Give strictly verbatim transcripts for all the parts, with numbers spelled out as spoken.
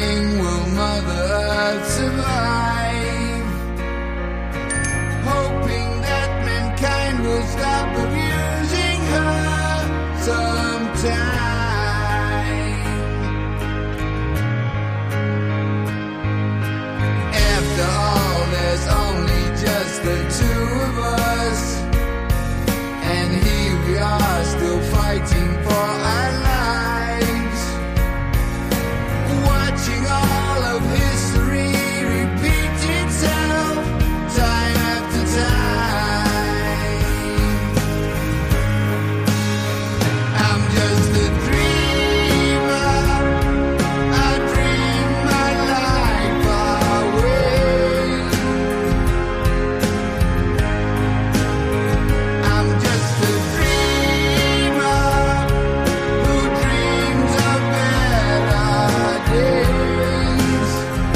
asking, will Mother Earth survive? Hoping that mankind will stop abusing her sometime. After all, there's only just the two of us, and here we are still fighting for our lives, watching all of history repeat itself time after time. I'm just a dreamer, I dream my life away. I'm just a dreamer who dreams of better days.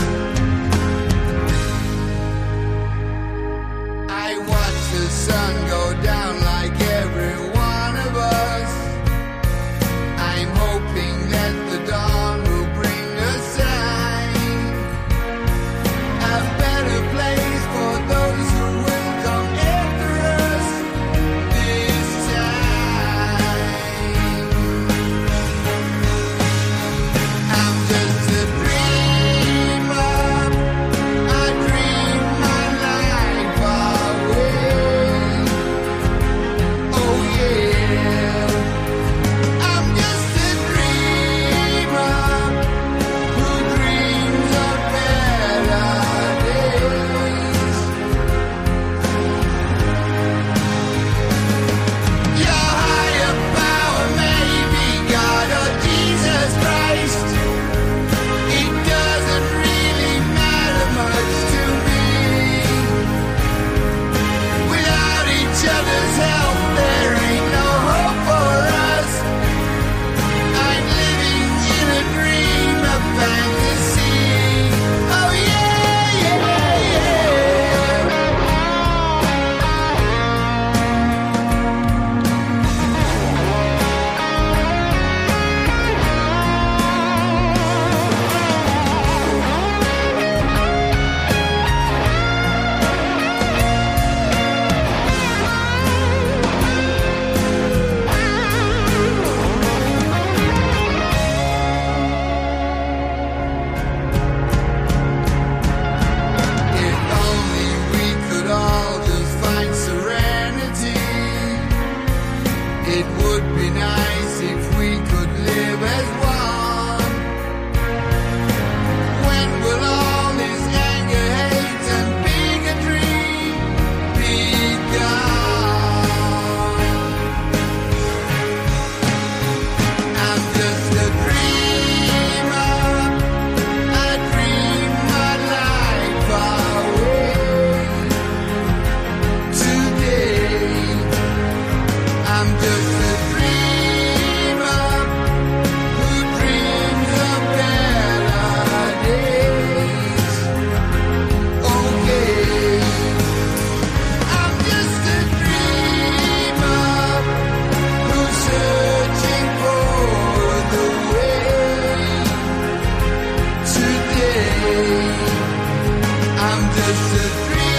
I watch the sun go down like every one of us. I'm hoping that the dawn will bring a sign, a better place for those who will come after us this time. I'm just a dreamer, I dream my life away. Oh yeah, I'm just a dreamer who dreams of better days. Your higher power may be God or Jesus Christ. It doesn't really matter much to me. Without each other's help, there ain't no hope for us. I'm living in a dream of fantasy. Oh yeah, yeah, yeah. If only we could all just find serenity. It would be nice if we could live as one. When will all this anger, hate, and bigotry be gone? I'm just a dreamer, I dream my life away. Today, I'm just a dreamer who dreams of better days. Okay, I'm just a dreamer who's searching for the way. Today, I'm just a dreamer